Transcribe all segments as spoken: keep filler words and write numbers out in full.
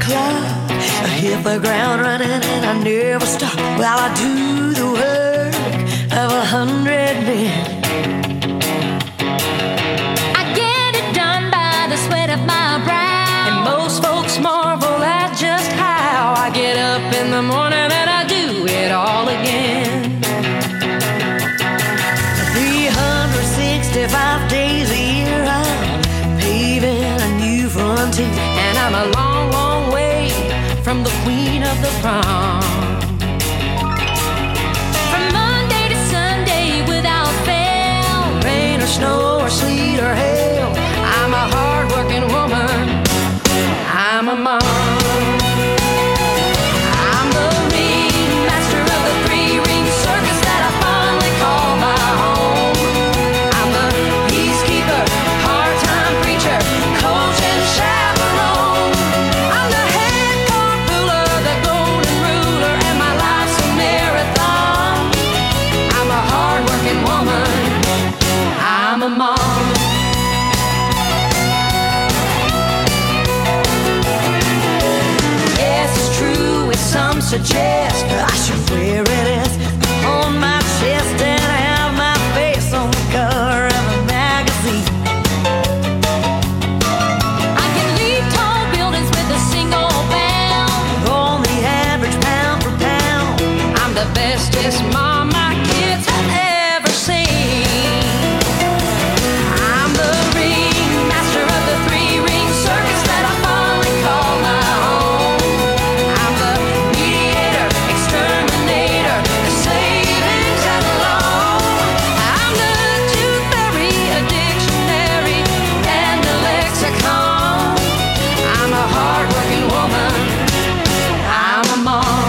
clock. I hit the ground running and I never stop while I do the work of a hundred men. I get it done by the sweat of my brow, and most folks marvel at just how I get up in the morning and I do it all again. three hundred sixty-five days a year I'm paving a new frontier, and I'm a long, long way from the queen of the prom. From Monday to Sunday without fail, rain or snow or sleet or hail, I'm a hard-working woman, I'm a mom. I'm the ringmaster of the three-ring circus that I fondly call my home. I'm the peacekeeper, hard-time preacher, coach and chaperone. I'm the head court ruler, the golden ruler, and my life's a marathon. I'm a hard-working woman, I'm a mom. Yes, it's true, as some suggest, I should wear it on my chest and have my face on the cover of a magazine. I can leap tall buildings with a single bound, on the average pound for pound. I'm the bestest mom my kids have ever seen. I'm the ringmaster of the three-ring circus that I fondly call my home. I'm the mediator, exterminator, the savings and loan. I'm the tooth fairy, a dictionary, and a lexicon. I'm a hard-working woman, I'm a mom.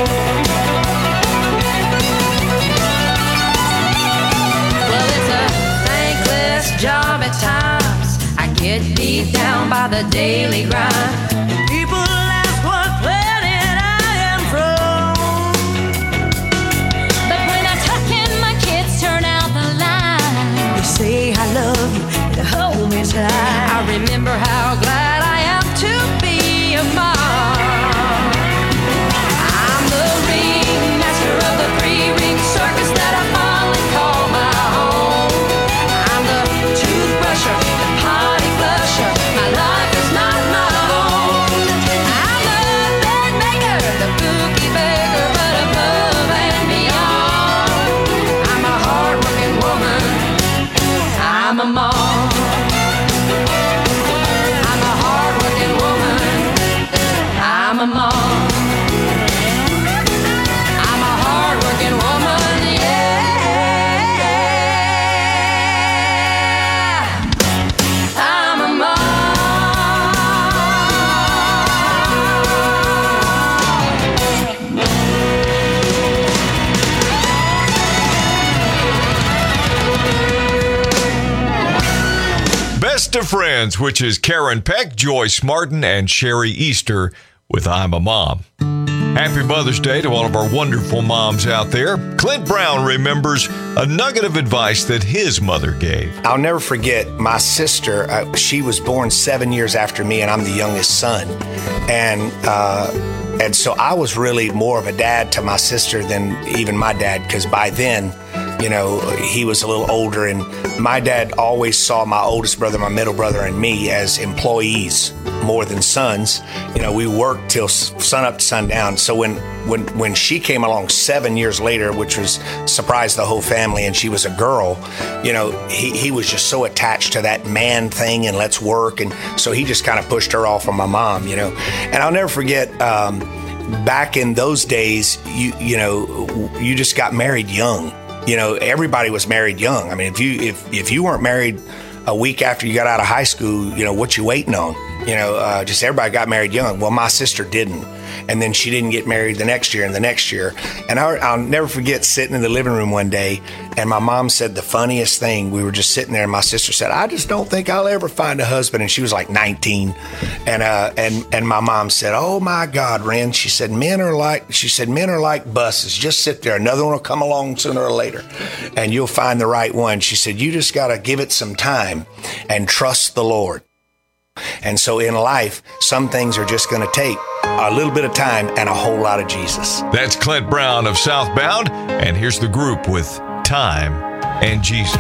Well, it's a thankless job at times. I get beat down by the daily grind. People ask what planet I am from, but when I tuck in my kids, turn out the light, they say I love you, they hold me tight. I remember how glad I am to be a mom. I'm the ringmaster of the three-ring circus that I fondly call my home. I'm the toothbrusher, the potty flusher, my life is not my own. I'm the bed maker, the bookie beggar, but above and beyond, I'm a hard-working woman, I'm a mom. I'm a hard-working woman, I'm a mom. I'm a hard-working woman, yeah. I'm a mom. Best of Friends, which is Karen Peck, Joyce Martin, and Sherry Easter with I'm a Mom. Happy Mother's Day to all of our wonderful moms out there. Clint Brown remembers a nugget of advice that his mother gave. I'll never forget my sister. Uh, she was born seven years after me, and I'm the youngest son. And uh, and so I was really more of a dad to my sister than even my dad, because by then, you know, he was a little older, and my dad always saw my oldest brother, my middle brother, and me as employees more than sons. You know, we worked till sun up to sundown. So when when when she came along seven years later, which was surprised the whole family, and she was a girl, you know, he, he was just so attached to that man thing and let's work. And so he just kind of pushed her off on my mom, you know. And I'll never forget, um, back in those days, you you know, you just got married young. You know, everybody was married young. I mean, if you if if you weren't married a week after you got out of high school, you know, what you waiting on? You know, uh, just everybody got married young. Well, my sister didn't. And then she didn't get married the next year and the next year. And I, I'll never forget sitting in the living room one day, and my mom said the funniest thing. We were just sitting there, and my sister said, "I just don't think I'll ever find a husband." And she was like nineteen. And uh, and and my mom said, "Oh my God, Ren," she said, men are like, she said, men are like buses. Just sit there. Another one will come along sooner or later, and you'll find the right one. She said, "You just got to give it some time and trust the Lord." And so in life, some things are just going to take a little bit of time and a whole lot of Jesus. That's Clint Brown of Southbound, and here's the group with Time and Jesus.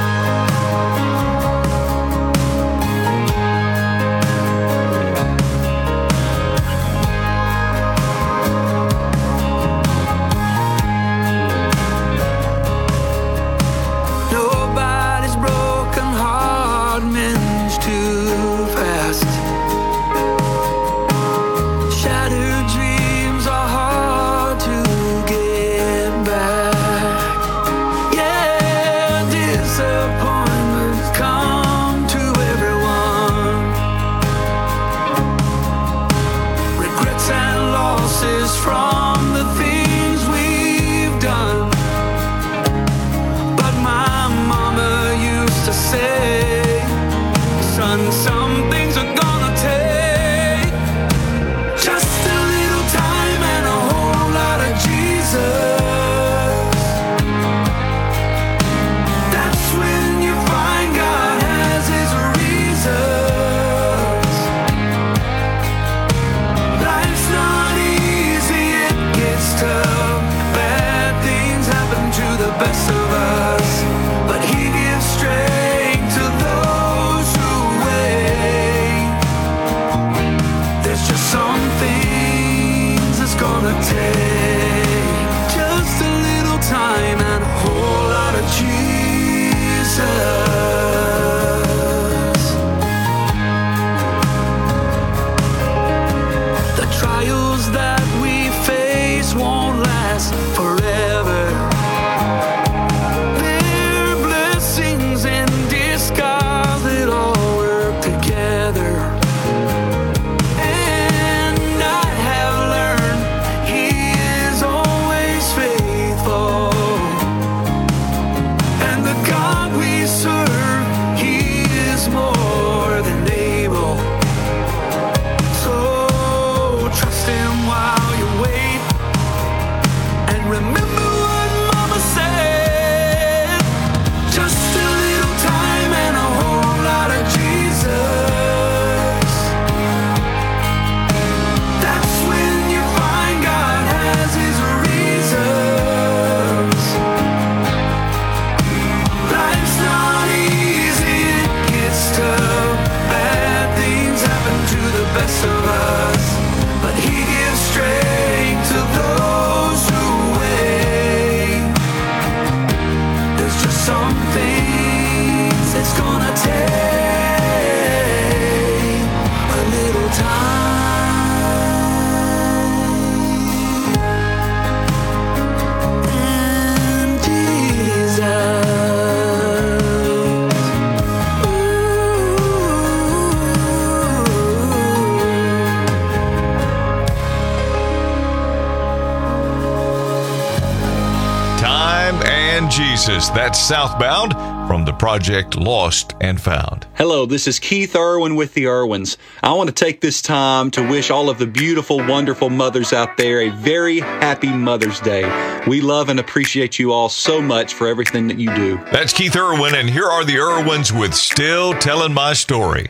Jesus. That's Southbound from the project Lost and Found. Hello, this is Keith Irwin with the Irwins. I want to take this time to wish all of the beautiful, wonderful mothers out there a very happy Mother's Day. We love and appreciate you all so much for everything that you do. That's Keith Irwin, and here are the Irwins with Still Telling My Story.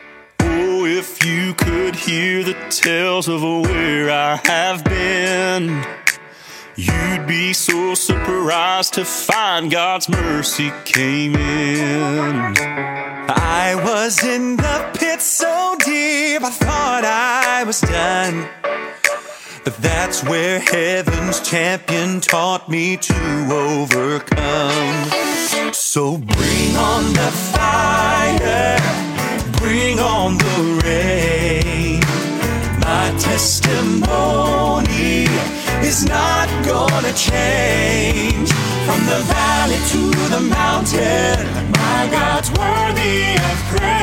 Oh, if you could hear the tales of where I have been, you'd be so surprised to find God's mercy came in. I was in the pit so deep I thought I was done, but that's where heaven's champion taught me to overcome. So bring on the fire, bring on the rain. My testimony is not gonna change. From the valley to the mountain, my God's worthy of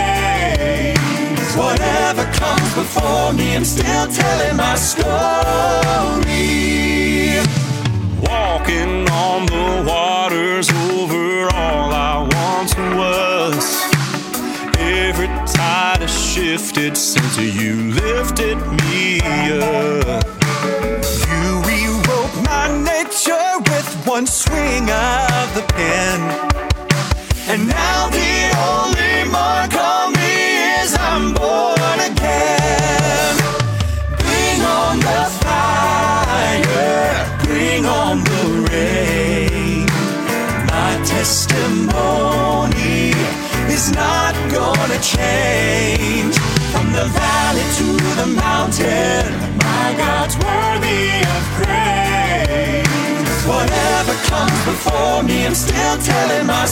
praise. Whatever comes before me, I'm still telling my story. Walking on the waters over all I once was. Every tide has shifted since you lifted me up. You rewrote my nature with one swing of the pen, and now the only mark on me is I'm born valley to the mountain, my God's worthy of praise. Whatever comes before me, I'm still telling my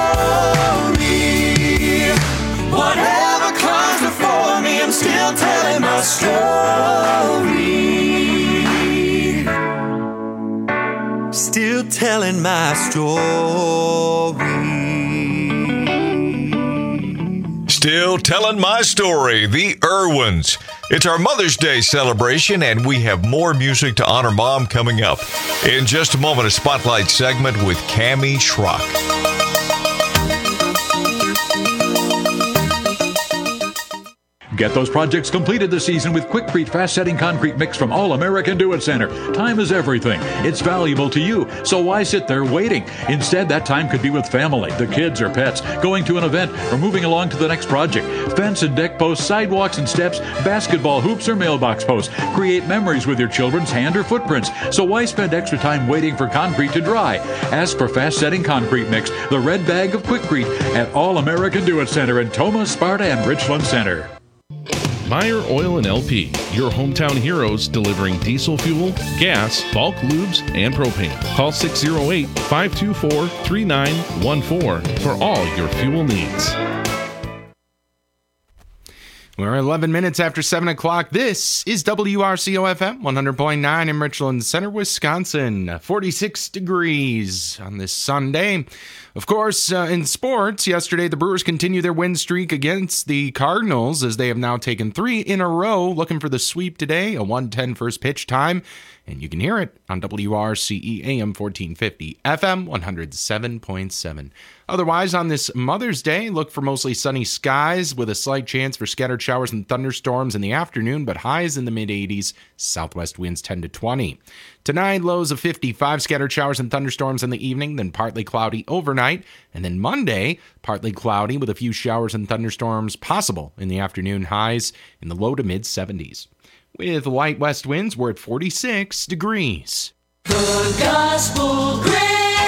story. Whatever comes before me, I'm still telling my story. Still telling my story. Still telling my story, the Irwins. It's our Mother's Day celebration, and we have more music to honor Mom coming up. In just a moment, a Spotlight segment with Cammie Schrock. Get those projects completed this season with Quikrete fast-setting concrete mix from All American Do It Center. Time is everything. It's valuable to you, so why sit there waiting? Instead, that time could be with family, the kids or pets, going to an event, or moving along to the next project. Fence and deck posts, sidewalks and steps, basketball hoops or mailbox posts. Create memories with your children's hand or footprints. So why spend extra time waiting for concrete to dry? Ask for fast-setting concrete mix, the red bag of Quikrete, at All American Do It Center in Toma, Sparta, and Richland Center. Meyer Oil and L P, your hometown heroes delivering diesel fuel, gas, bulk lubes, and propane. Call six oh eight, five two four, three nine one four for all your fuel needs. We're eleven minutes after seven o'clock. This is W R C O F M one hundred point nine in Richland Center, Wisconsin. forty-six degrees on this Sunday. Of course, uh, in sports, yesterday the Brewers continue their win streak against the Cardinals as they have now taken three in a row, looking for the sweep today, a one ten first pitch time. And you can hear it on W R C E A M fourteen fifty, F M one oh seven point seven. Otherwise, on this Mother's Day, look for mostly sunny skies with a slight chance for scattered showers and thunderstorms in the afternoon, but highs in the mid-eighties, southwest winds ten to twenty. Tonight, lows of fifty-five, scattered showers and thunderstorms in the evening, then partly cloudy overnight. And then Monday, partly cloudy with a few showers and thunderstorms possible in the afternoon, highs in the low to mid-seventies. With light west winds, we're at forty-six degrees. The Gospel Grace.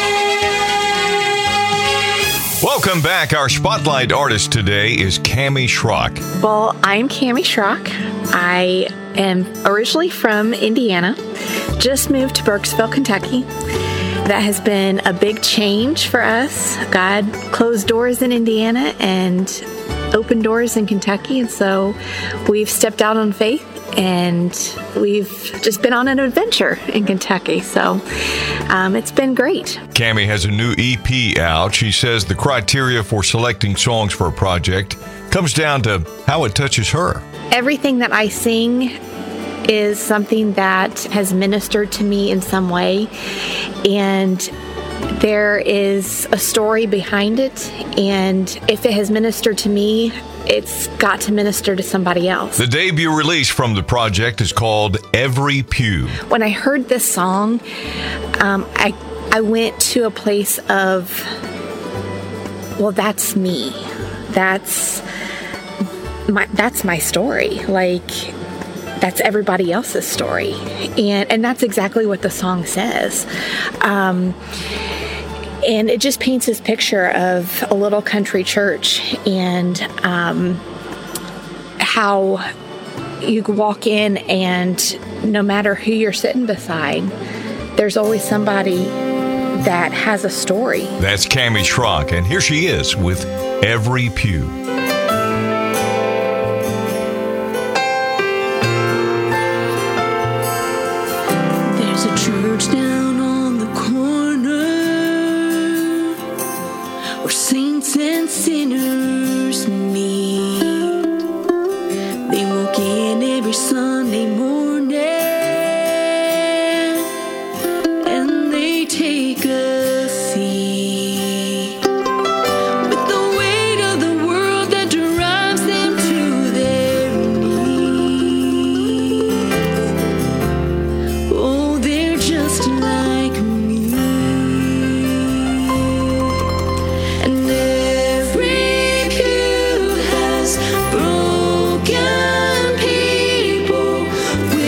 Welcome back. Our Spotlight artist today is Cammie Schrock. Well, I'm Cammie Schrock. I am originally from Indiana, just moved to Burkesville, Kentucky. That has been a big change for us. God closed doors in Indiana and opened doors in Kentucky, and so we've stepped out on faith and we've just been on an adventure in Kentucky. So um, it's been great. Cammie has a new E P out. She says the criteria for selecting songs for a project comes down to how it touches her. Everything that I sing is something that has ministered to me in some way, and there is a story behind it, and if it has ministered to me, it's got to minister to somebody else. The debut release from the project is called Every Pew. When I heard this song, um, I I went to a place of, well, that's me. That's my that's my story. Like, that's everybody else's story, and and that's exactly what the song says. Um, And it just paints this picture of a little country church and um, how you walk in and no matter who you're sitting beside, there's always somebody that has a story. That's Cammie Schrock, and here she is with Every Pew. There's a church down on the corner where saints and sinners meet. They walk in every Sunday morning and they take a seat with the weight of the world that drives them to their knees. Oh, they're just like me. And every pew has broken people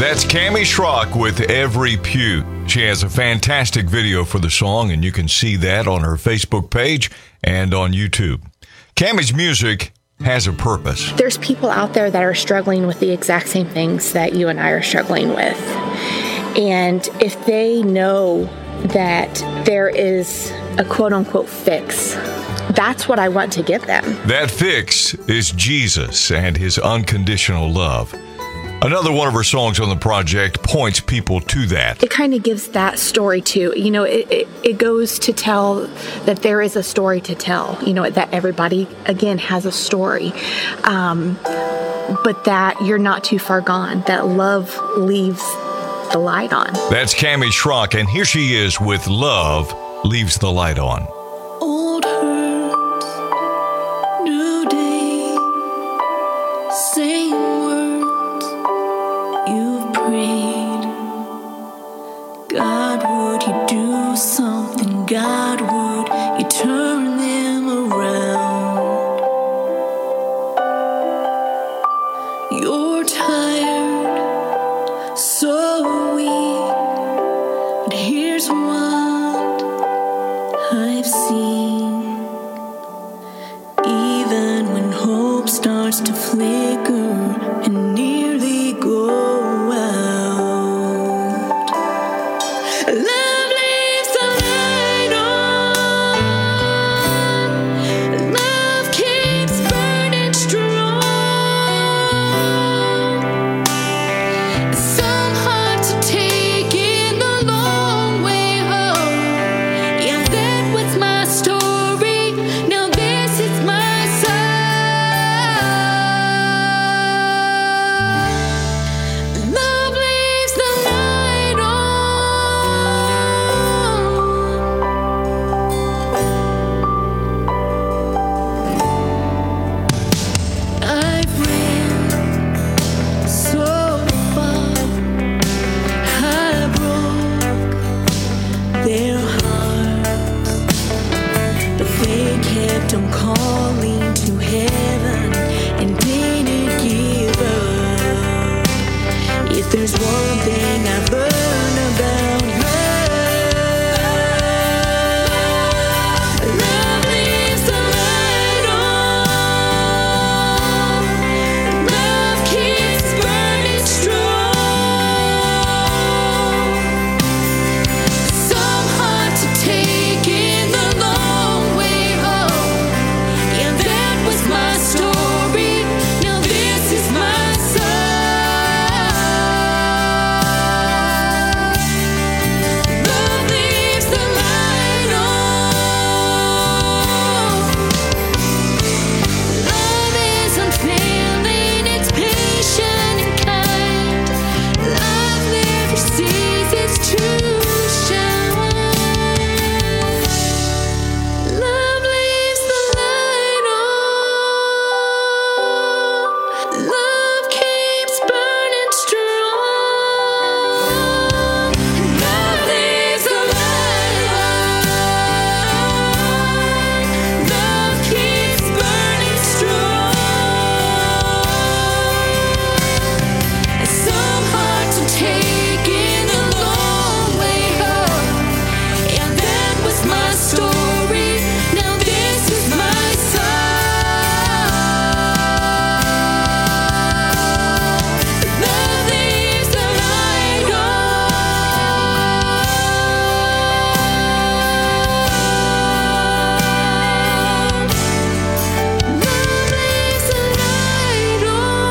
That's Cami Schrock with Every Pew. She has a fantastic video for the song, and you can see that on her Facebook page and on YouTube. Cami's music has a purpose. There's people out there that are struggling with the exact same things that you and I are struggling with. And if they know that there is a quote-unquote fix, that's what I want to give them. That fix is Jesus and his unconditional love. Another one of her songs on the project points people to that. It kind of gives that story too. You know, it, it, it goes to tell that there is a story to tell, you know, that everybody, again, has a story. Um, but that you're not too far gone, that love leaves the light on. That's Cami Schrock, and here she is with Love Leaves the Light On. Old hurts, new day, same words you've prayed. God, would you do something? God, would you turn them around? You're tired, so weak, but here's what I've seen. Even when hope starts to flicker and nearly go out, love leaves the light on. Love keeps burning strong. Some hearts are taking the long way home. Yeah, that was my story. Now this is my song. Love leaves the light on. I've ran so far, I broke their hearts, but they kept on calling to heaven and didn't give up. If there's one thing I've learned about love, love leaves the light on. Love keeps burning strong. Some hearts are taking the long way home. Yeah, that was my story. Now this is my song. Love leaves the light on. Love is unfailing, it's patient and kind. Love never ceases to shine. Love leaves the light on. Love keeps burning strong. Love leaves the light on. Love keeps burning strong. Some hearts are taking the long way home. Yeah, that was my story. Now this is my song. Love leaves the light on. Love leaves the light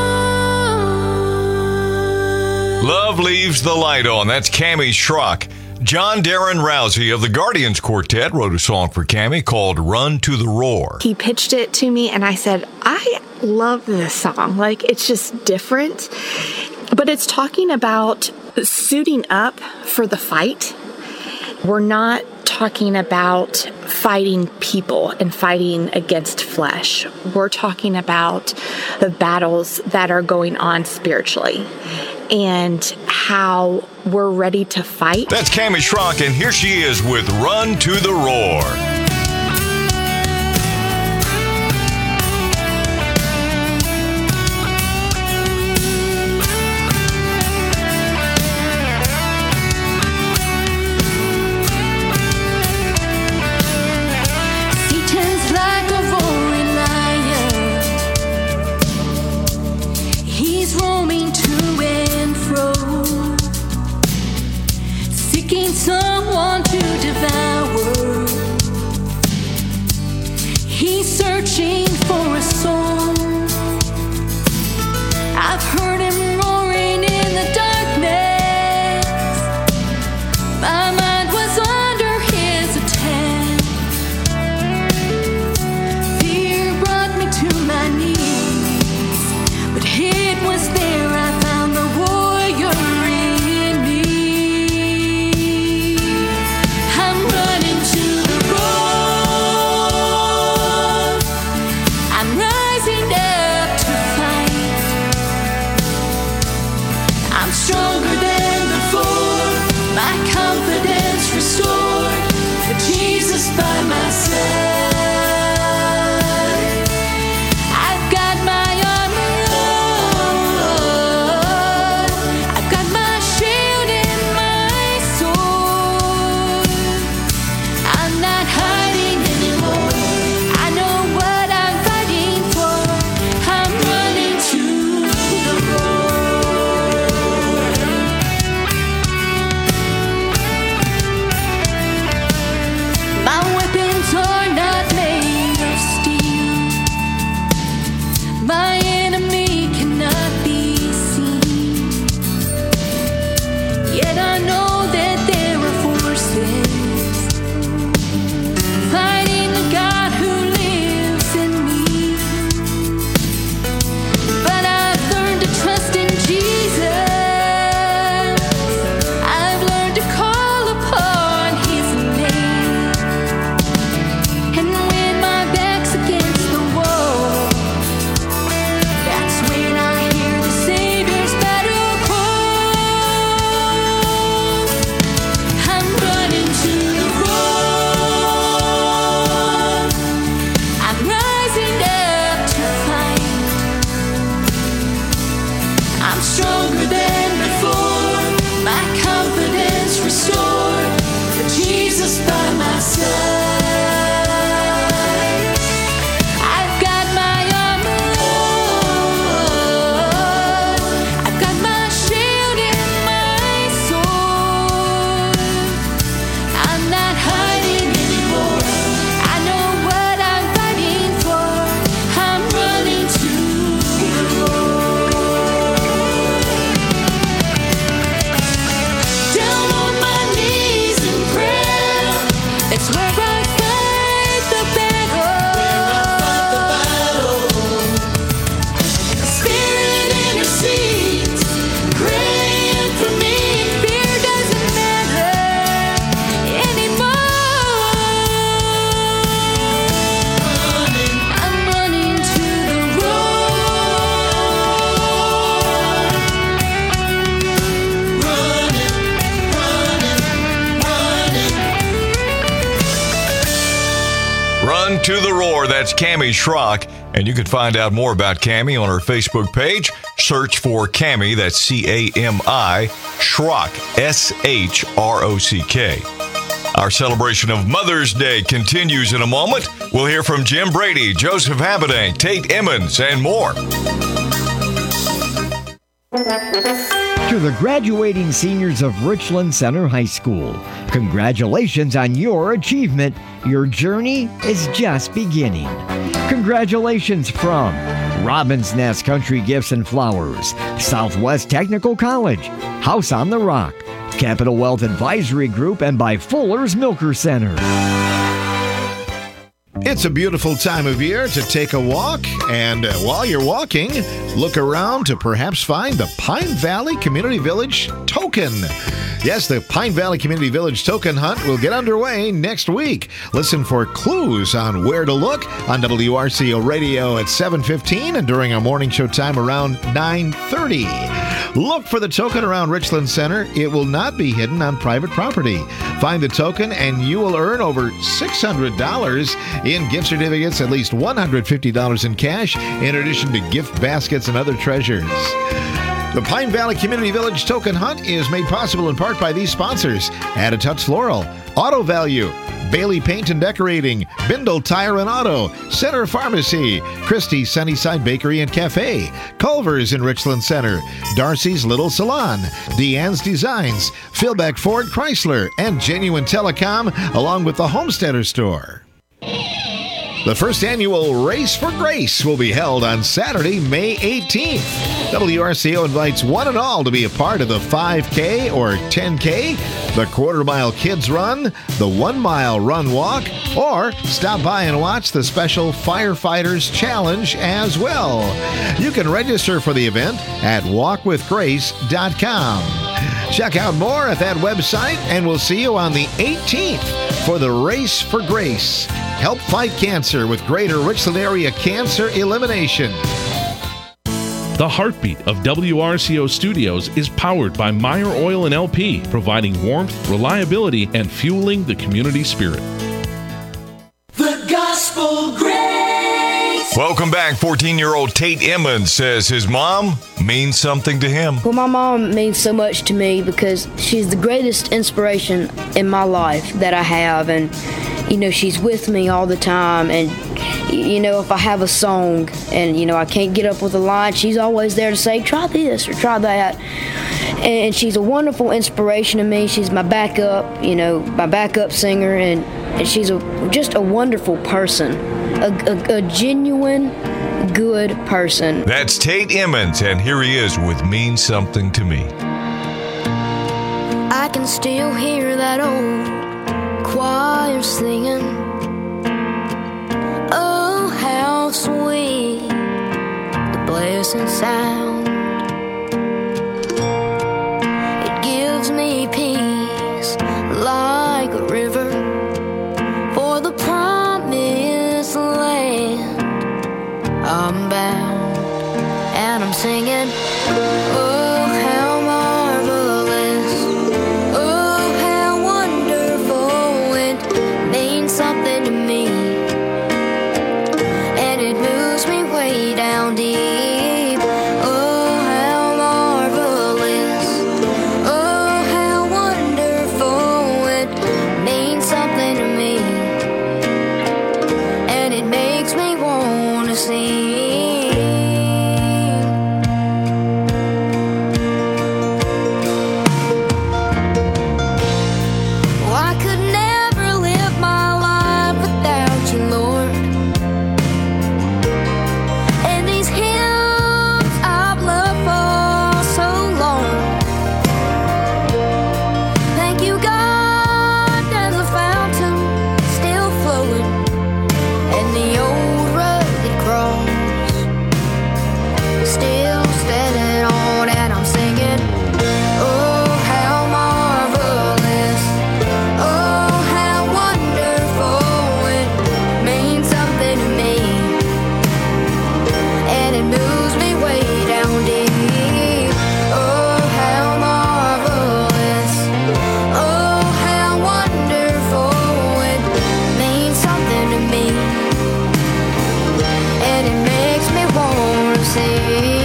on. Love Leaves the Light On. That's Cami Schrock. John Darren Rousey of the Guardians Quartet wrote a song for Cami called Run to the Roar. He pitched it to me and I said, I love this song. Like, it's just different. But it's talking about suiting up for the fight. We're not talking about fighting people and fighting against flesh. We're talking about the battles that are going on spiritually and how we're ready to fight. That's Cami Schrock, and here she is with Run to the Roar. rising up to fight. I'm stronger than before, my confidence restored, with Jesus by my side. I've got my armor on, I've got my shield and my sword. I'm not hiding anymore, I know what I'm fighting for. I'm running to the Lord. My weapons are not made of steel, my enemy cannot be seen. Yet I know that there are forces fighting the God who lives in me. But I've learned to trust in Jesus. I've learned to call upon His name. And when my back's against the wall, that's when I hear the Savior's battle call. I'm running to the road. I'm rising up to fight. I'm stronger than before, my confidence restored, with Jesus by my side. I've got my armor on, I've got my shield and my sword. I'm not hiding anymore, I know what I'm fighting for. I'm running to the Lord. Down on my knees in prayer, that's where I fight the battle. Spirit intercedes, praying for me. Fear doesn't matter anymore. I'm running to the road. Running, running, running. Run to the Roar. That's Cammie Schrock. And you can find out more about Cammie on her Facebook page. Search for Cammie, that's C A M I, Schrock, S H R O C K. Our celebration of Mother's Day continues in a moment. We'll hear from Jim Brady, Joseph Habedank, Tate Emmons, and more. To the graduating seniors of Richland Center High School, congratulations on your achievement. Your journey is just beginning. Congratulations from Robin's Nest Country Gifts and Flowers, Southwest Technical College, House on the Rock, Capital Wealth Advisory Group, and by Fuller's Milker Center. It's a beautiful time of year to take a walk, and uh, while you're walking, look around to perhaps find the Pine Valley Community Village token. Yes, the Pine Valley Community Village token hunt will get underway next week. Listen for clues on where to look on W R C O Radio at seven fifteen and during our morning show time around nine thirty. Look for the token around Richland Center. It will not be hidden on private property. Find the token and you will earn over six hundred dollars in gift certificates, at least one hundred fifty dollars in cash, in addition to gift baskets and other treasures. The Pine Valley Community Village Token Hunt is made possible in part by these sponsors: Attituts Floral, Auto Value, Bailey Paint and Decorating, Bindle Tire and Auto, Center Pharmacy, Christie's Sunnyside Bakery and Cafe, Culver's in Richland Center, Darcy's Little Salon, Deanne's Designs, Philbeck Ford Chrysler, and Genuine Telecom, along with the Homesteader Store. The first annual Race for Grace will be held on Saturday, May eighteenth. W R C O invites one and all to be a part of the five K or ten K, the Quarter Mile Kids Run, the One Mile Run Walk, or stop by and watch the special Firefighters Challenge as well. You can register for the event at walk with grace dot com. Check out more at that website, and we'll see you on the eighteenth for the Race for Grace. Help fight cancer with Greater Richland Area Cancer Elimination. The heartbeat of W R C O Studios is powered by Meyer Oil and L P, providing warmth, reliability, and fueling the community spirit. The Gospel Grace. Welcome back. fourteen-year-old Tate Emmons says his mom means something to him. Well, my mom means so much to me because she's the greatest inspiration in my life that I have. And, you know, she's with me all the time. And, you know, if I have a song and, you know, I can't get up with a line, she's always there to say, try this or try that. And she's a wonderful inspiration to me. She's my backup, you know, my backup singer. And, and she's a, just a wonderful person, a, a, a genuine, good person. That's Tate Emmons, and here he is with Mean Something to Me. I can still hear that old choir singing. Oh, how sweet the blessed sound. It gives me peace like a river for the promised land. I'm bound and I'm singing. Oh, how marvelous. Oh, how wonderful. It means something to me. And it moves me way down deep. Oh, how marvelous. Oh, how wonderful. It means something to me. And it makes me want to sing. Oh, I could never live my life without you, Lord. And these hymns I've loved for so long. Thank you, God, there's a fountain still flowing, and the old rugged cross still standing on, and I'm singing. Oh, how marvelous. Oh, how wonderful. It means something to me. And it moves me way down deep. Oh, how marvelous. Oh, how wonderful. It means something to me. And it makes me want to sing.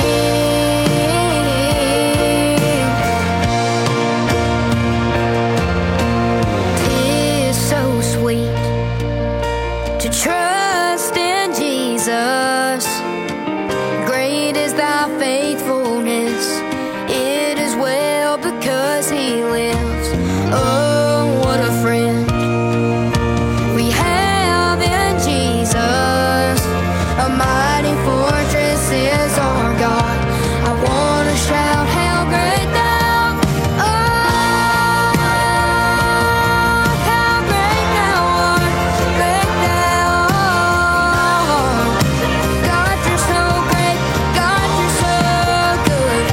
Tis so sweet to trust in Jesus. Great is thy faithfulness. It is well because he lives. Oh, what a friend we have in Jesus. A mighty fortress is our God. I want to shout how great thou art. How great thou art. Great thou art. God, you're so great. God, you're so good.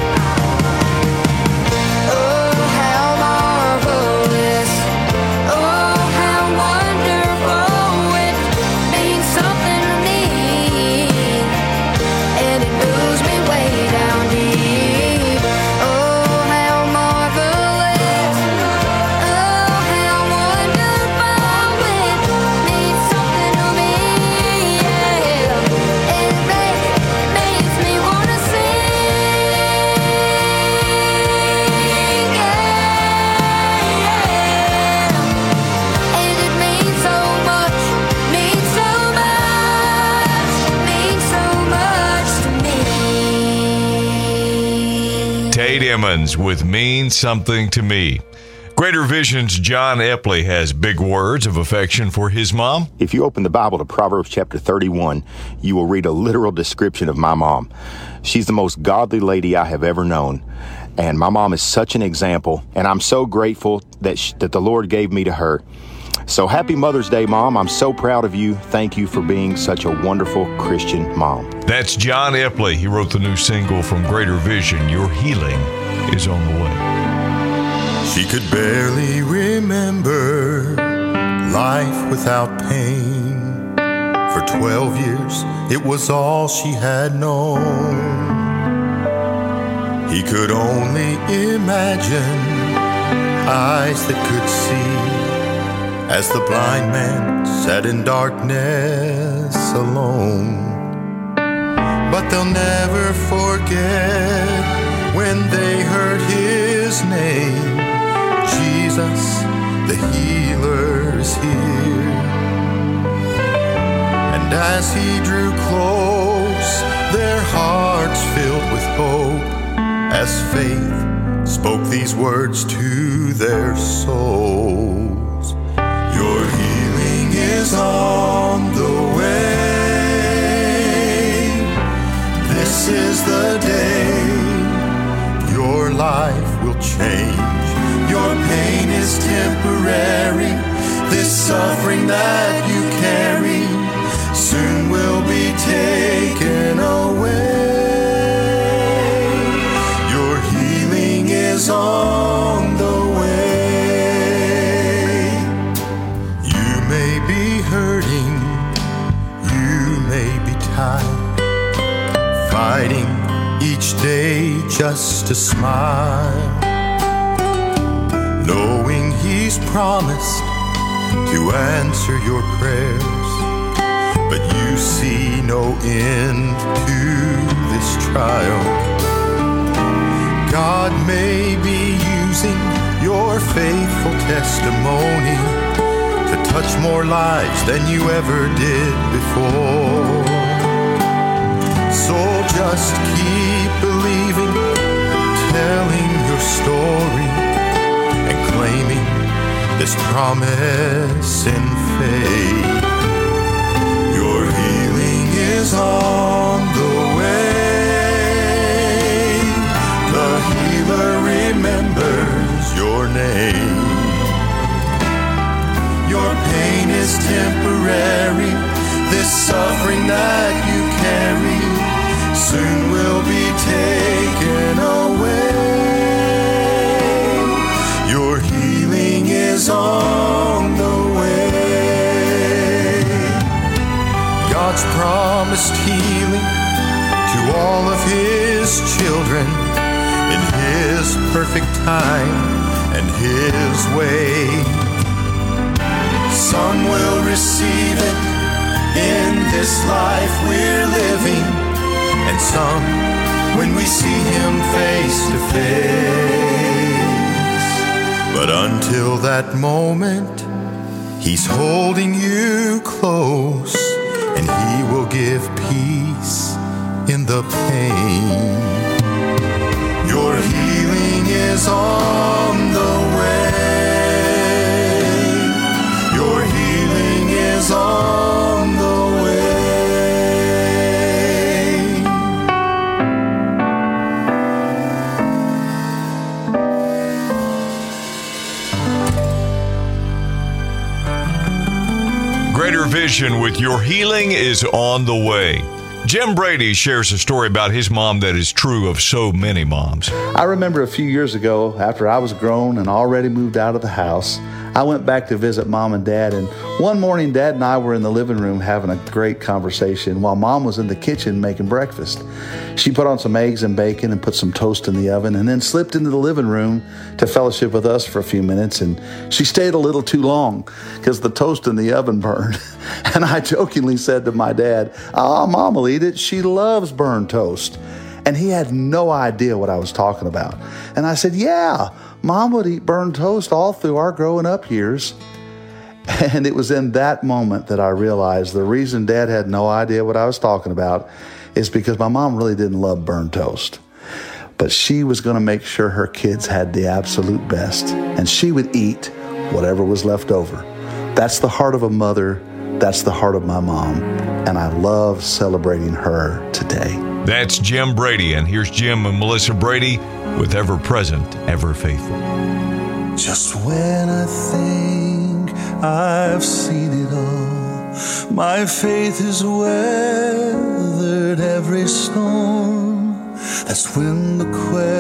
Oh, how marvelous. Oh, how wonderful. It means something to me. And it moves me way down deep. Oh, how marvelous. Oh, how wonderful. It means something to me. Yeah. And it makes me want to sing. Yeah. And it means so much. Means so much. Means so much to me. Tate Emmons with Mean Something to Me. Greater Vision's John Epley has big words of affection for his mom. If you open the Bible to Proverbs chapter thirty-one, you will read a literal description of my mom. She's the most godly lady I have ever known. And my mom is such an example, and I'm so grateful that she, that the Lord gave me to her. So happy Mother's Day, Mom. I'm so proud of you. Thank you for being such a wonderful Christian mom. That's John Epley. He wrote the new single from Greater Vision, Your Healing is on the Way. She could barely remember life without pain. For twelve years, it was all she had known. He could only imagine eyes that could see as the blind man sat in darkness alone. But they'll never forget when they heard his name. Jesus, the healer is here. And as he drew close, their hearts filled with hope as faith spoke these words to their souls. Your healing is on the way. This is the day your life will change. Your pain is temporary. This suffering that you carry soon will be taken away. Your healing is on the way. You may be hurting, you may be tired, fighting each day just to smile, knowing he's promised to answer your prayers, but you see no end to this trial. God may be using your faithful testimony to touch more lives than you ever did before. So just keep believing, telling your story, and claiming this promise in faith. Your healing is on the way. The healer remembers your name. Your pain is temporary. This suffering that you carry soon will be taken away. Your healing is on the way. God's promised healing to all of his children in his perfect time and his way. Some will receive it in this life we're living, and some when we see him face to face. But until that moment, he's holding you close, and he will give peace in the pain. Your healing is on the way. Your healing is on the way. Greater Vision with Your Healing is on the Way. Jim Brady shares a story about his mom that is true of so many moms. I remember a few years ago, after I was grown and already moved out of the house, I went back to visit Mom and Dad, and one morning Dad and I were in the living room having a great conversation while Mom was in the kitchen making breakfast. She put on some eggs and bacon and put some toast in the oven and then slipped into the living room to fellowship with us for a few minutes, and she stayed a little too long because the toast in the oven burned. And I jokingly said to my dad, "Ah, Mom will eat it. She loves burned toast." And he had no idea what I was talking about. And I said, "Yeah, Mom would eat burned toast all through our growing up years." And it was in that moment that I realized the reason Dad had no idea what I was talking about is because my mom really didn't love burned toast. But she was going to make sure her kids had the absolute best, and she would eat whatever was left over. That's the heart of a mother. That's the heart of my mom. And I love celebrating her today. That's Jim Brady, and here's Jim and Melissa Brady with Ever Present, Ever Faithful. Just when I think I've seen it all, my faith has weathered every storm. That's when the question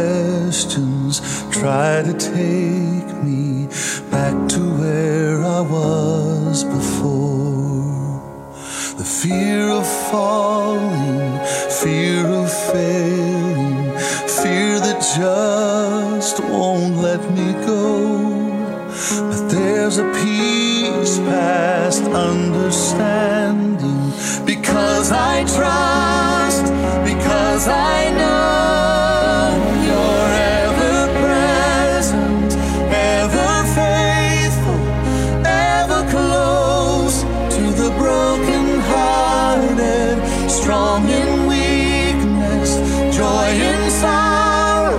questions try to take me back to where I was before. The fear of falling, fear of failing, fear that just won't let me go. But there's a peace past understanding, because I trust, because I know you're ever present, ever faithful, ever close to the broken-hearted, strong in weakness, joy in sorrow,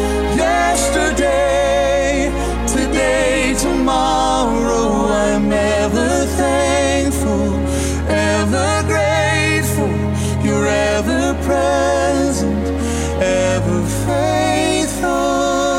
yesterday, today, tomorrow. I'm ever thankful, ever grateful, you're ever present, ever faithful.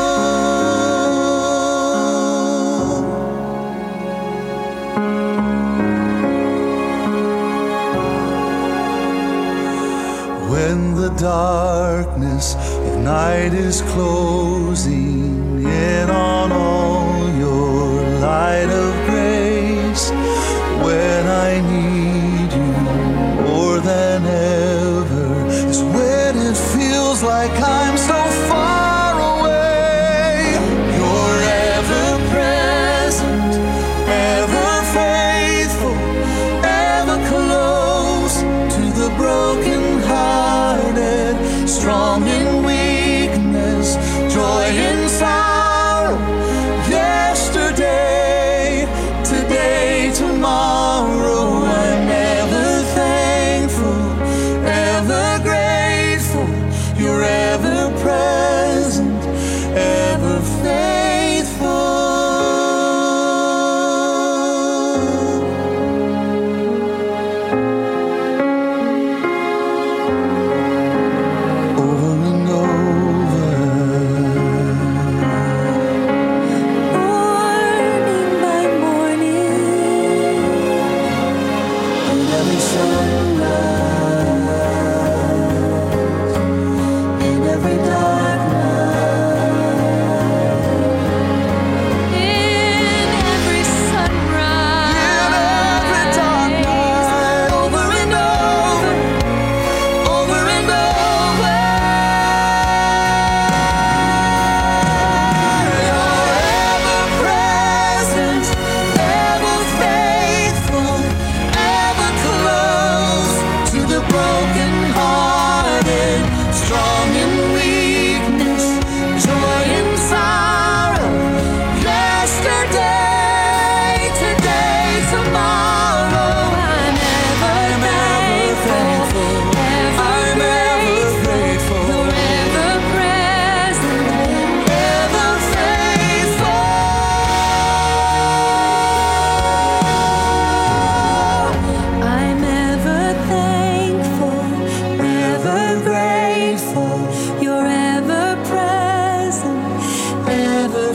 When the darkness of night is closing in on all your light of grace, when I need you more than ever, is when it feels like I'm so far away. You're ever present, ever faithful, ever close to the broken-hearted, strong in weakness, joy in sorrow, yesterday, today, tomorrow. I'm ever thankful, ever grateful, you're ever present, ever faithful. Over and over, morning by morning, in every sunrise, in every dark night, in every sunrise, in every dark night, over and over, over and over. You're ever present, ever faithful, ever close to the broken-hearted, strong in weakness, joy in sorrow, yesterday, today, tomorrow. I'm ever thankful, ever grateful, you're ever present, ever faithful. I'm ever thankful, ever grateful, you're ever present, ever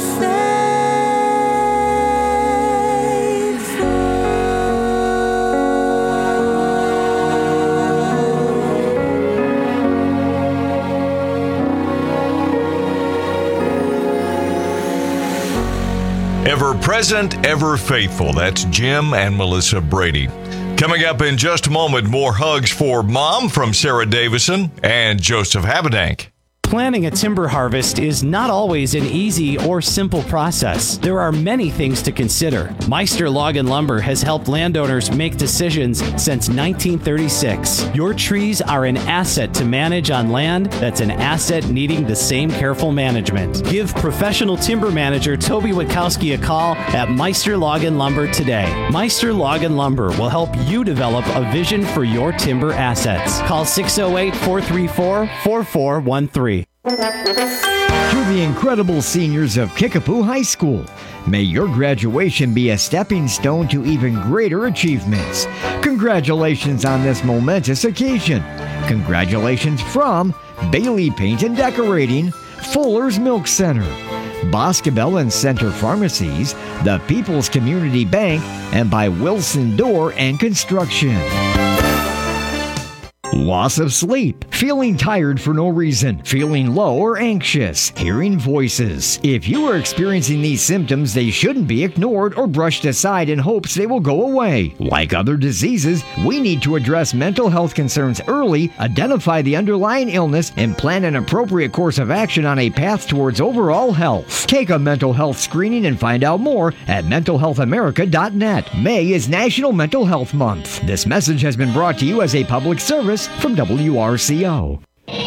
Ever present, ever faithful. That's Jim and Melissa Brady. Coming up in just a moment, more hugs for Mom from Sarah Davison and Joseph Habedank. Planning a timber harvest is not always an easy or simple process. There are many things to consider. Meister Log and Lumber has helped landowners make decisions since nineteen thirty-six. Your trees are an asset to manage on land that's an asset needing the same careful management. Give professional timber manager Toby Witkowski a call at Meister Log and Lumber today. Meister Log and Lumber will help you develop a vision for your timber assets. Call six oh eight, four three four, four four one three. To the incredible seniors of Kickapoo High School, may your graduation be a stepping stone to even greater achievements. Congratulations on this momentous occasion. Congratulations from Bailey Paint and Decorating, Fuller's Milk Center, Boscobel and Center Pharmacies, the People's Community Bank, and by Wilson Door and Construction. Loss of sleep, feeling tired for no reason, feeling low or anxious, hearing voices. If you are experiencing these symptoms, they shouldn't be ignored or brushed aside in hopes they will go away. Like other diseases, we need to address mental health concerns early, identify the underlying illness, and plan an appropriate course of action on a path towards overall health. Take a mental health screening and find out more at mental health america dot net. May is National Mental Health Month. This message has been brought to you as a public service from W R C O.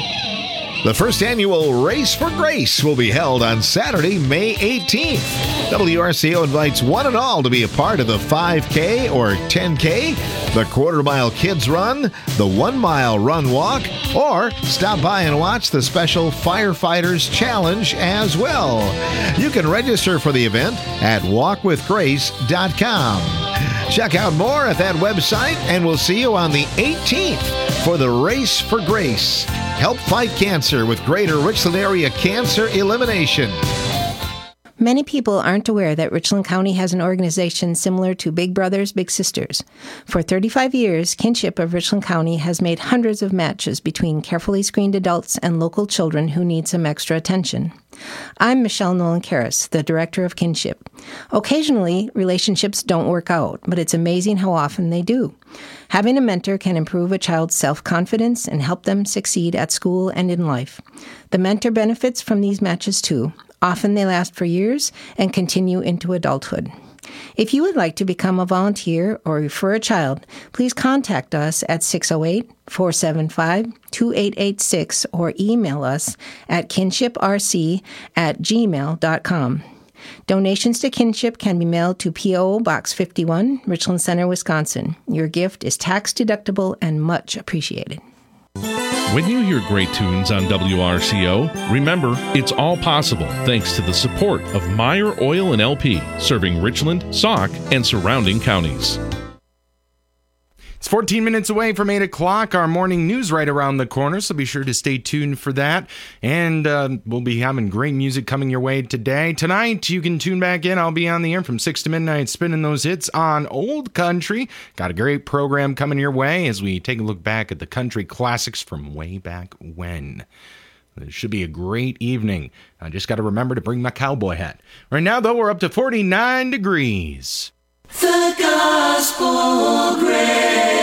The first annual Race for Grace will be held on Saturday, May eighteenth. W R C O invites one and all to be a part of the five K or ten K, the quarter mile kids run, the one mile run walk, or stop by and watch the special Firefighters Challenge as well. You can register for the event at walk with grace dot com. Check out more at that website, and we'll see you on the eighteenth for the Race for Grace. Help fight cancer with Greater Richland Area Cancer Elimination. Many people aren't aware that Richland County has an organization similar to Big Brothers Big Sisters. For thirty-five years, Kinship of Richland County has made hundreds of matches between carefully screened adults and local children who need some extra attention. I'm Michelle Nolan-Karras, the director of Kinship. Occasionally, relationships don't work out, but it's amazing how often they do. Having a mentor can improve a child's self-confidence and help them succeed at school and in life. The mentor benefits from these matches too. Often they last for years and continue into adulthood. If you would like to become a volunteer or refer a child, please contact us at six oh eight, four seven five, two eight eight six or email us at kinship r c at gmail dot com. Donations to Kinship can be mailed to P O Box fifty-one, Richland Center, Wisconsin. Your gift is tax-deductible and much appreciated. When you hear great tunes on W R C O, remember, it's all possible thanks to the support of Meyer Oil and L P, serving Richland, Sauk, and surrounding counties. It's fourteen minutes away from eight o'clock. Our morning news right around the corner, so be sure to stay tuned for that. And uh, we'll be having great music coming your way today. Tonight, you can tune back in. I'll be on the air from six to midnight, spinning those hits on Old Country. Got a great program coming your way as we take a look back at the country classics from way back when. It should be a great evening. I just got to remember to bring my cowboy hat. Right now, though, we're up to forty-nine degrees. The Gospel Great.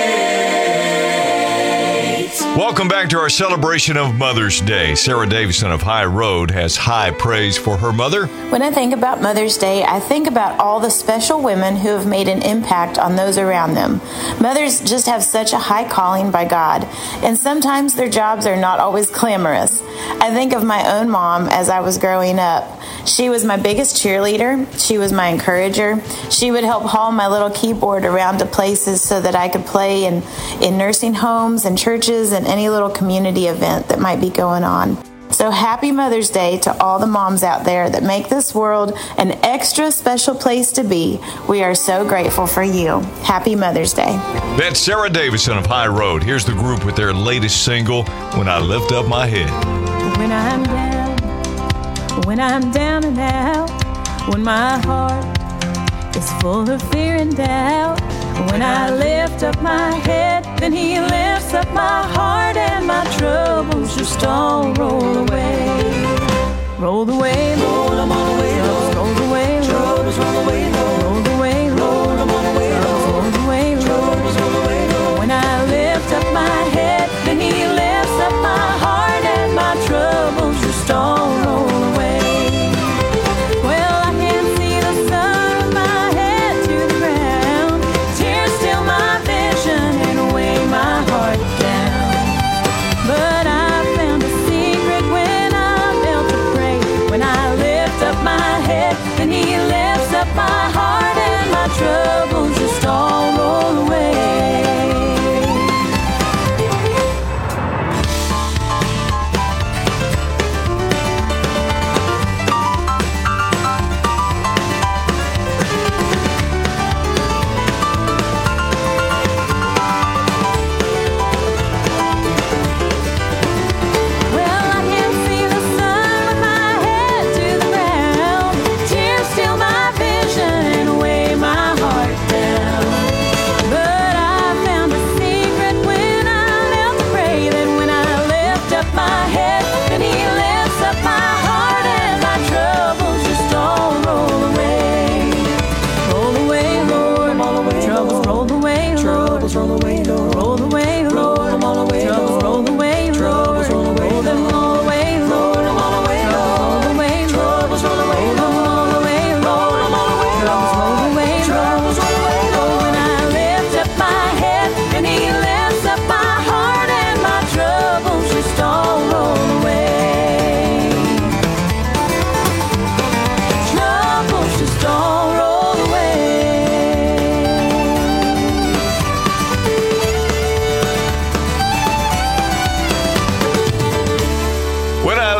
Welcome back to our celebration of Mother's Day. Sarah Davison of High Road has high praise for her mother. When I think about Mother's Day, I think about all the special women who have made an impact on those around them. Mothers just have such a high calling by God, and sometimes their jobs are not always glamorous. I think of my own mom as I was growing up. She was my biggest cheerleader. She was my encourager. She would help haul my little keyboard around to places so that I could play in, in nursing homes and churches and any little community event that might be going on. So happy Mother's Day to all the moms out there that make this world an extra special place to be. We are so grateful for you. Happy Mother's Day. That's Sarah Davison of High Road. Here's the group with their latest single, When I Lift Up My Head. When I'm down, when I'm down and out, when my heart is full of fear and doubt, when I lift up my head, then he lifts up my heart, and my troubles just all roll away. Roll away, roll them all away, roll away, troubles roll away, roll away, roll them all away, roll away, troubles roll away. When I lift up my head, then he lifts up my heart, and my troubles just all roll away. Well, I can see the sun with my head to the ground, tears still my vision and weigh my heart down. But I found a secret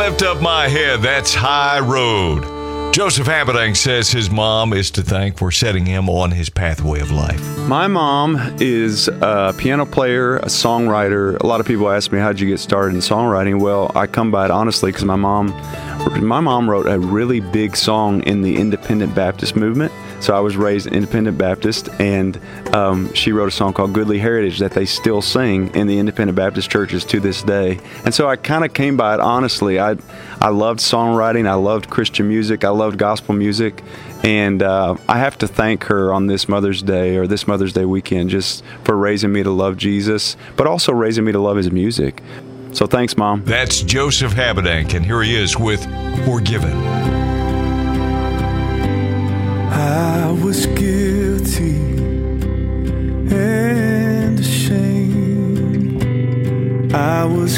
I lift up my head, that's High Road. Joseph Habedank says his mom is to thank for setting him on his pathway of life. My mom is a piano player, a songwriter. A lot of people ask me, how'd you get started in songwriting? Well, I come by it honestly because my mom, my mom wrote a really big song in the Independent Baptist movement. So I was raised Independent Baptist, and um, she wrote a song called Goodly Heritage that they still sing in the Independent Baptist churches to this day. And so I kind of came by it honestly. I I loved songwriting. I loved Christian music. I loved gospel music. And uh, I have to thank her on this Mother's Day or this Mother's Day weekend just for raising me to love Jesus, but also raising me to love his music. So thanks, Mom. That's Joseph Habedank, and here he is with Forgiven. I was guilty and ashamed. I was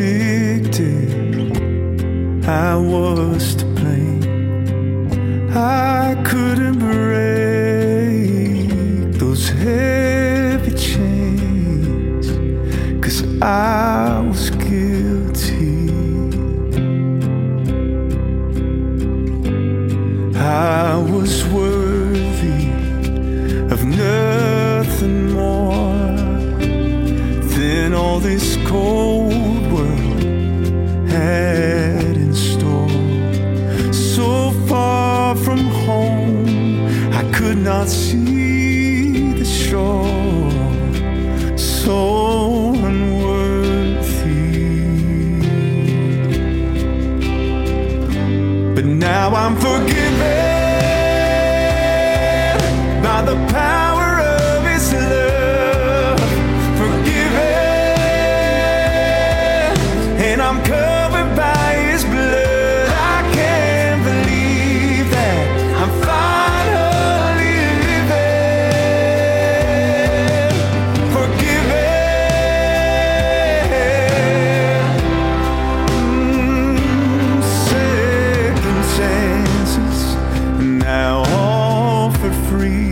convicted. I was to blame. I couldn't break those heavy chains, 'cause I was guilty. I was worthy of nothing more than all this cold world had in store. So far from home, I could not see the shore. So unworthy, but now I'm forgiven by the power of his love. Forgiven, and I'm covered by his blood. I can't believe that I'm finally living. Forgiven, mm, second chances now all for free.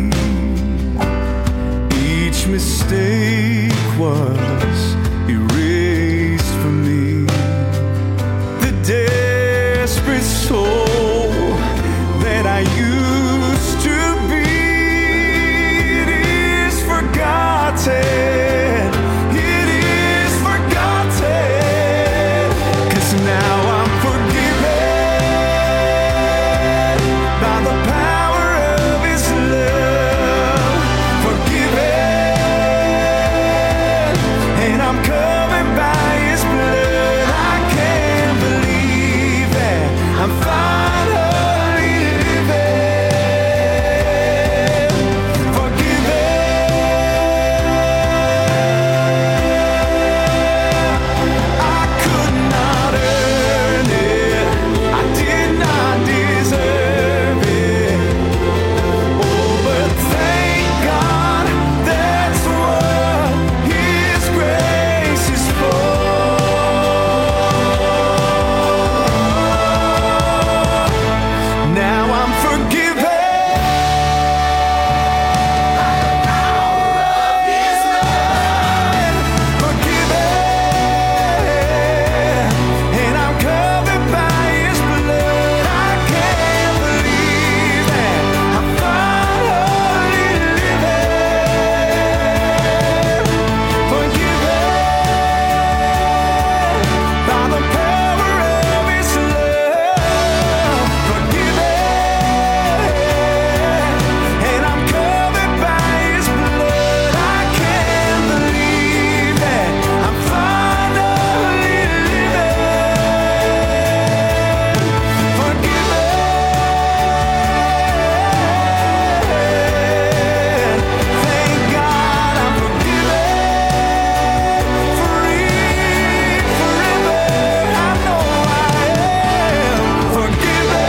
Each mistake was erased from me. The desperate soul that I used to be, it is forgotten. It is forgotten. 'Cause now I'm forgiven by the power of his love. Forgiven, and I'm covered by his blood. I can't believe that I'm finally living. Forgiven, I could not earn it. I did not deserve it. Oh, but thank God that's what his grace is for. Now I'm forgiven. And I'm covered by his blood. I can't believe that I'm finally living. Forgiven by the power of his love. Forgiven, and I'm covered by his blood. I can't believe that I'm finally living. Forgiven, thank God I'm forgiven. Free forever, I know I am forgiven.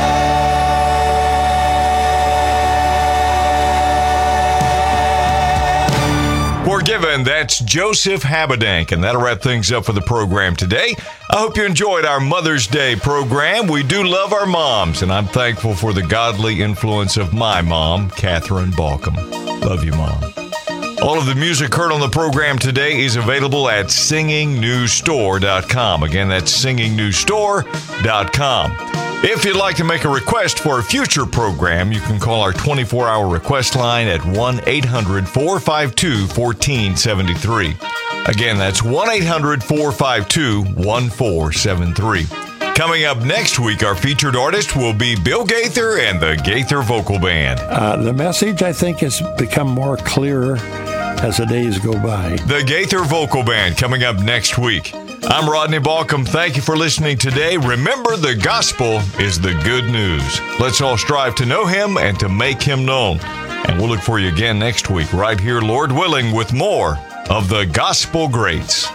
Forgiven, that's Joseph Habedank, and that'll wrap things up for the program today. I hope you enjoyed our Mother's Day program. We do love our moms, and I'm thankful for the godly influence of my mom, Catherine Balcom. Love you, Mom. All of the music heard on the program today is available at singing news store dot com. Again, that's singing news store dot com. If you'd like to make a request for a future program, you can call our twenty-four hour request line at one eight hundred four five two one four seven three. Again, that's one eight hundred four five two one four seven three. Coming up next week, our featured artist will be Bill Gaither and the Gaither Vocal Band. Uh, the message, I think, has become more clear as the days go by. The Gaither Vocal Band coming up next week. I'm Rodney Balcom. Thank you for listening today. Remember, the gospel is the good news. Let's all strive to know him and to make him known. And we'll look for you again next week, right here, Lord willing, with more of the Gospel Greats.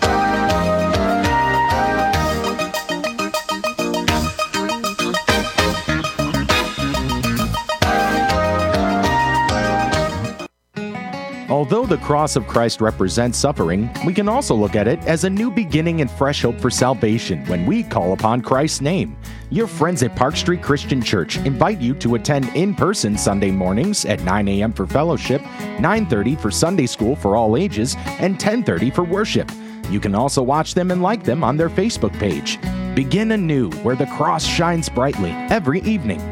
Although the cross of Christ represents suffering, we can also look at it as a new beginning and fresh hope for salvation when we call upon Christ's name. Your friends at Park Street Christian Church invite you to attend in-person Sunday mornings at nine a.m. for fellowship, nine thirty for Sunday school for all ages, and ten thirty for worship. You can also watch them and like them on their Facebook page. Begin anew where the cross shines brightly every evening.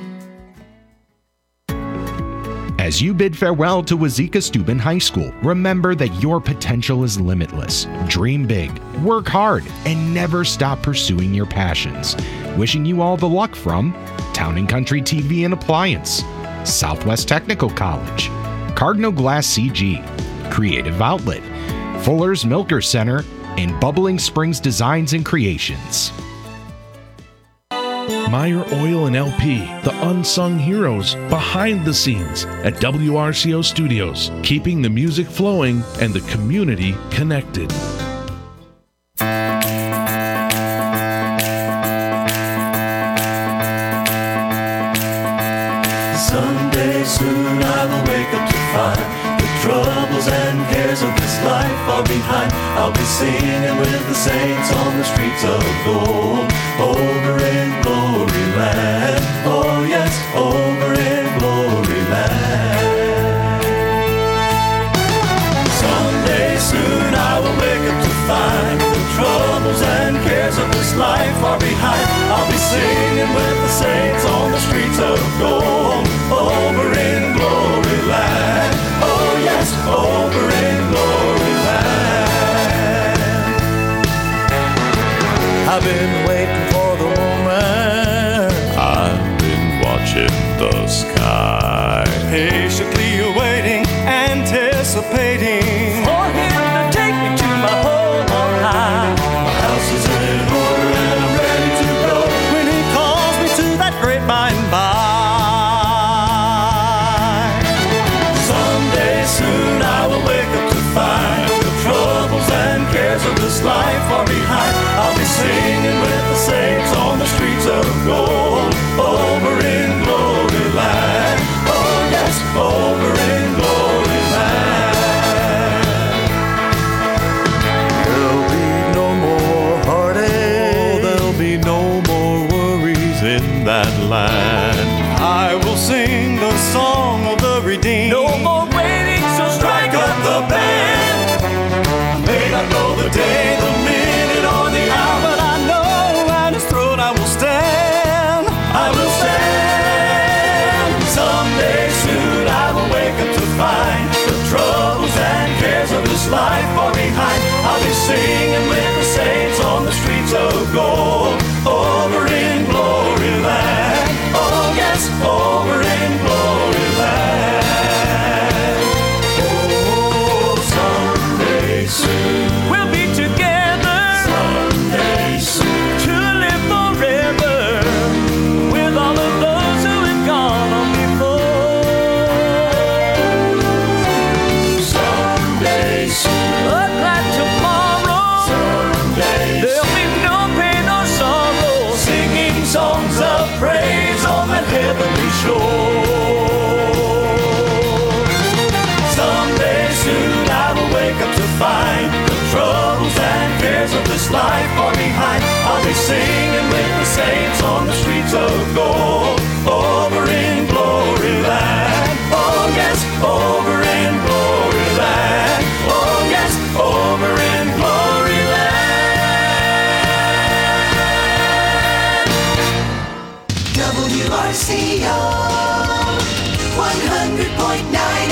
As you bid farewell to Wazeeka Steuben High School, remember that your potential is limitless. Dream big, work hard, and never stop pursuing your passions. Wishing you all the luck from Town and Country T V and Appliance, Southwest Technical College, Cardinal Glass C G, Creative Outlet, Fuller's Milker Center, and Bubbling Springs Designs and Creations. Meyer Oil and L P, the unsung heroes behind the scenes at W R C O Studios, keeping the music flowing and the community connected. Someday soon I will wake up to find the troubles and cares of this life are behind. I'll be singing with the saints on the streets of gold, over in glory land. Oh yes, over in glory land. Someday soon I will wake up to find the troubles and cares of this life are behind. I'll be singing with the saints on the streets of gold, over in glory land. Oh yes, over in glory land. I've been waiting for the moment. I've been watching the sky, patiently awaiting, anticipating for him to take me to my home on high. My house is in order and I'm ready to go when he calls me to that great by and by. Someday soon I will wake up to find the troubles and cares of this life are behind. I'll be singing with the saints on the streets of gold, over in glory land. Oh yes, over in glory land. There'll be no more heartache. Oh, there'll be no more worries in that land. I will sing the song of the redeemed. No more waiting, so strike up the band. I may not know the day, the minute, or the hour, but I know at his throne I will stand. I will stand. Someday soon I will wake up to find the troubles and cares of this life are behind. I'll be singing with the saints on the streets of gold, over in glory land. Oh yes, over in glory land. Oh, someday soon we'll be together. Someday soon to live forever with all of those who have gone on before. Someday soon, a glad tomorrow. Someday there'll be no pain or sorrow, singing songs of praise on that heavenly shore. Someday soon I will wake up to find the troubles and cares of this life are behind. I'll be singing with the saints on the streets of gold, over in glory land. Oh yes, over in glory land. R C O.